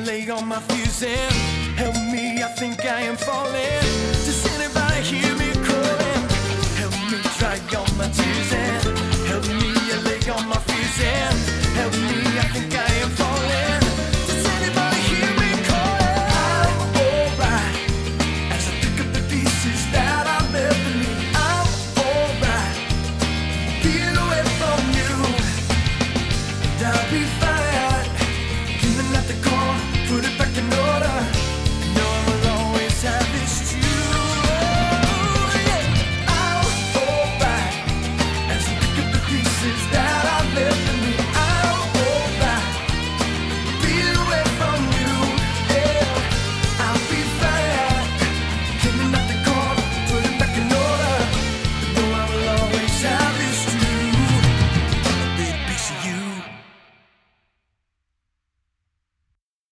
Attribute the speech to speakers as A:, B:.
A: lay on my fuse and help me, I think I am falling. Does anybody hear me calling? Help me dry on my tears and help me, I lay on my fuse and help me, I think I am falling. Does anybody hear me calling? I'm alright as I pick up the pieces that I left beneath. I'm alright being away from you, and I'll be fine. At the core, put it back in order.